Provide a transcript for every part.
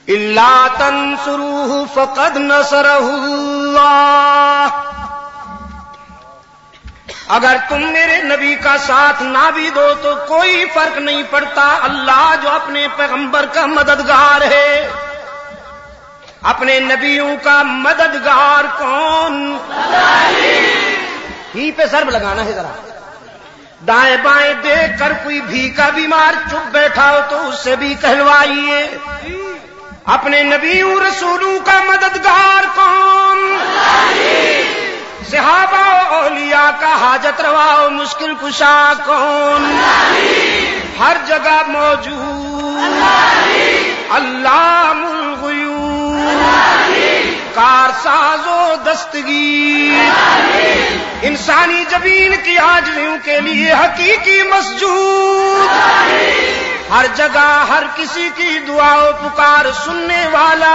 الا تنصروه فقد نصره اللہ، اگر تم میرے نبی کا ساتھ نہ بھی دو تو کوئی فرق نہیں پڑتا، اللہ جو اپنے پیغمبر کا مددگار ہے۔ اپنے نبیوں کا مددگار کون؟ ہی پہ ضرب لگانا ہے ذرا، دائیں بائیں دیکھ کر کوئی بھیکا بیمار چپ بیٹھا ہو تو اس سے بھی کہلوائیے، اپنے نبیوں رسولوں کا مددگار کون؟ صحابہ و اولیاء کا حاجت روا و مشکل کشا کون؟ ہر جگہ موجود علام الغیوب، کارساز و دستگیر، انسانی جبین کی عاجزیوں کے لیے حقیقی مسجود، ہر جگہ ہر کسی کی دعا و پکار سننے والا،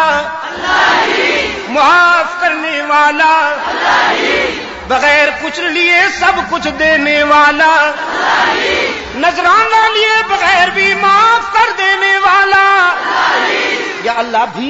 معاف کرنے والا، بغیر کچھ لیے سب کچھ دینے والا، نذرانہ لیے بغیر بھی معاف کر دینے والا، یا اللہ بھی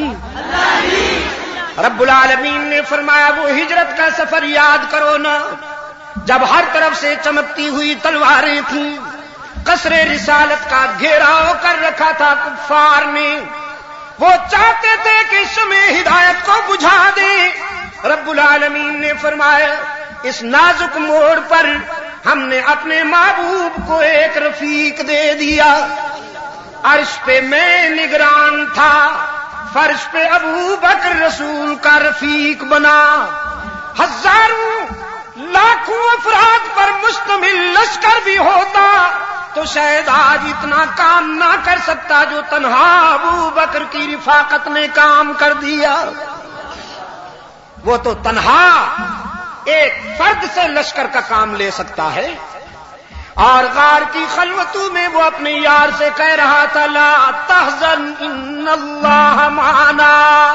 رب العالمین نے فرمایا وہ ہجرت کا سفر یاد کرو نا، جب ہر طرف سے چمکتی ہوئی تلواریں تھیں، قصر رسالت کا گھیراؤ کر رکھا تھا کفار نے، وہ چاہتے تھے کہ شمع ہدایت کو بجھا دیں، رب العالمین نے فرمایا اس نازک موڑ پر ہم نے اپنے محبوب کو ایک رفیق دے دیا، عرش پہ میں نگران تھا، فرش پہ ابو بکر رسول کا رفیق بنا، ہزاروں لاکھوں افراد پر مشتمل لشکر بھی ہوتا تو شاید آج اتنا کام نہ کر سکتا جو تنہا ابو بکر کی رفاقت نے کام کر دیا۔ وہ تو تنہا ایک فرد سے لشکر کا کام لے سکتا ہے، اور غار کی خلوتوں میں وہ اپنے یار سے کہہ رہا تھا لا تحزن ان اللہ معنا۔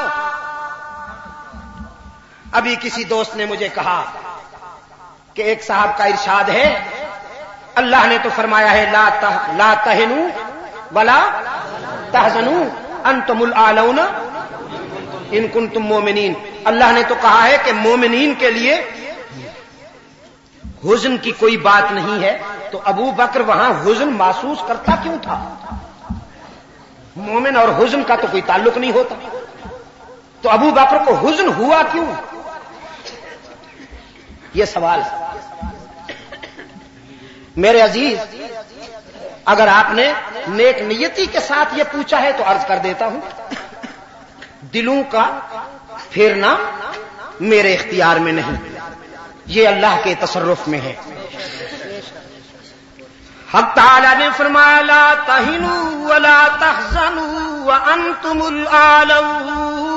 ابھی کسی دوست نے مجھے کہا کہ ایک صاحب کا ارشاد ہے اللہ نے تو فرمایا ہے لا تہنوا ولا تحزنوا انتم الاعلون ان کنتم مومنین، اللہ نے تو کہا ہے کہ مومنین کے لیے حزن کی کوئی بات نہیں ہے، تو ابو بکر وہاں حزن محسوس کرتا کیوں تھا؟ مومن اور حزن کا تو کوئی تعلق نہیں ہوتا، تو ابو بکر کو حزن ہوا کیوں؟ یہ سوال ہے میرے عزیز۔ اگر آپ نے نیک نیتی کے ساتھ یہ پوچھا ہے تو عرض کر دیتا ہوں، دلوں کا پھیرنا میرے اختیار میں نہیں، یہ اللہ کے تصرف میں ہے۔ حق تعالی نے فرمایا لا تہنوا ولا تحزنوا وانتم الاعلون،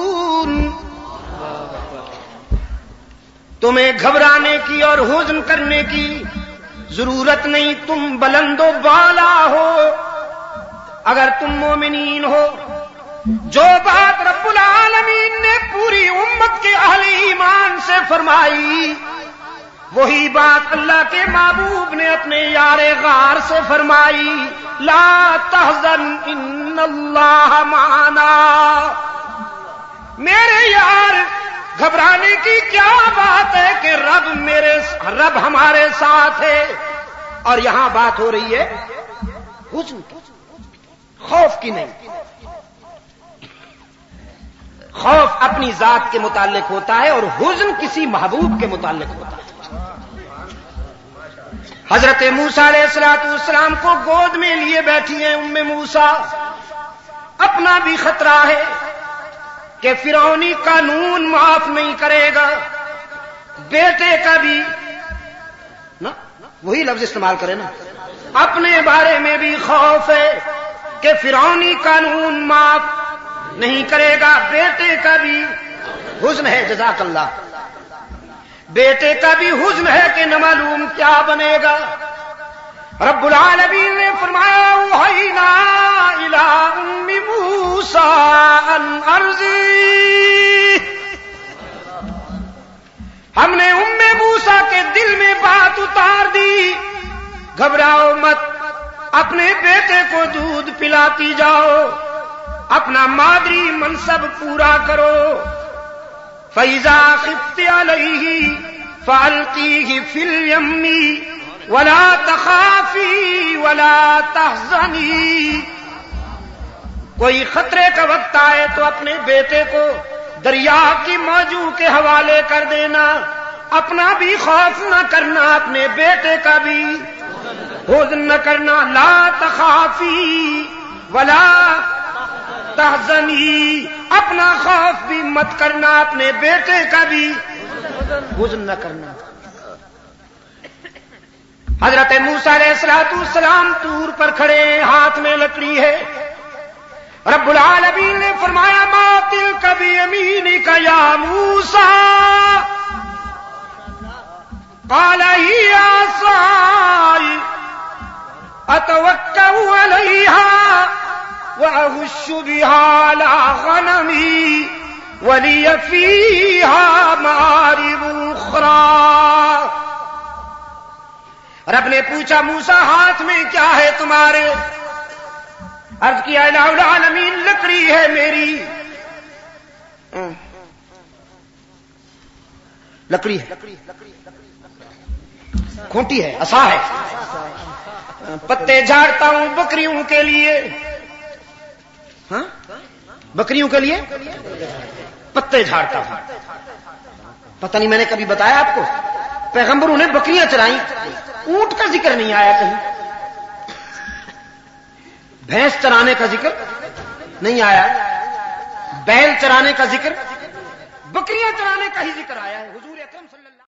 تمہیں گھبرانے کی اور حزن کرنے کی ضرورت نہیں، تم بلند و بالا ہو اگر تم مومنین ہو۔ جو بات رب العالمین نے پوری امت کے اہل ایمان سے فرمائی، وہی بات اللہ کے محبوب نے اپنے یار غار سے فرمائی لا تحزن ان اللہ معنا۔ میرے یار گھبرانے کی کیا بات ہے کہ رب ہمارے ساتھ ہے، اور یہاں بات ہو رہی ہے حزن کی، خوف کی نہیں۔ خوف اپنی ذات کے متعلق ہوتا ہے اور حزن کسی محبوب کے متعلق ہوتا ہے۔ حضرت موسیٰ علیہ السلام کو گود میں لیے بیٹھی ہیں ام موسیٰ، اپنا بھی خطرہ ہے کہ فرعونی قانون معاف نہیں کرے گا، بیٹے کا بھی نا وہی لفظ استعمال کرے نا، اپنے بارے میں بھی خوف ہے کہ فرعونی قانون معاف نہیں کرے گا، بیٹے کا بھی حزن ہے۔ جزاک اللہ، بیٹے کا بھی حزن ہے کہ نہ معلوم کیا بنے گا۔ رب العالمین نے فرمایا اوحینا الی ام موسیٰ ان ارضی، ہم نے ام موسیٰ کے دل میں بات اتار دی، گھبراؤ مت، اپنے بیٹے کو دودھ پلاتی جاؤ، اپنا مادری منصب پورا کرو. فَإِذَا خِفْتِ عَلَيْهِ فَأَلْقِيهِ فِي الْيَمِّ وَلَا تَخَافِي وَلَا تَحْزَنِي. کوئی خطرے کا وقت آئے تو اپنے بیٹے کو دریا کی موجوں کے حوالے کر دینا. اپنا بھی خوف نہ کرنا, اپنے بیٹے کا بھی حزن نہ کرنا. لا تخافی ولا تحزنی, اپنا خوف بھی مت کرنا, اپنے بیٹے کا بھی حزن نہ کرنا. حضرت موسیٰ علیہ السلام طور پر کھڑے, ہاتھ میں لکڑی ہے. رب العالمین نے فرمایا ما تلک بیمینک یا موسیٰ, قال ہی عصائی اتوکل علیہا واہش بہا علی غنمی ولی فیہا معارب اخری. رب نے پوچھا موسیٰ ہاتھ میں کیا ہے تمہارے؟ عرض کیا الہ العالمین لکڑی ہے میری. لکڑی ہے, کھونٹی ہے, عصا ہے, پتے جھاڑتا ہوں بکریوں کے لیے. ہاں بکریوں کے لیے پتے جھاڑتا ہوں. پتہ نہیں میں نے کبھی بتایا آپ کو, پیغمبروں نے بکریاں چرائیں, اونٹ کا ذکر نہیں آیا کہیں, بھینس چرانے کا ذکر نہیں آیا, بیل چرانے کا ذکر, بکریاں چرانے کا ہی ذکر آیا ہے. حضور اکرم صلی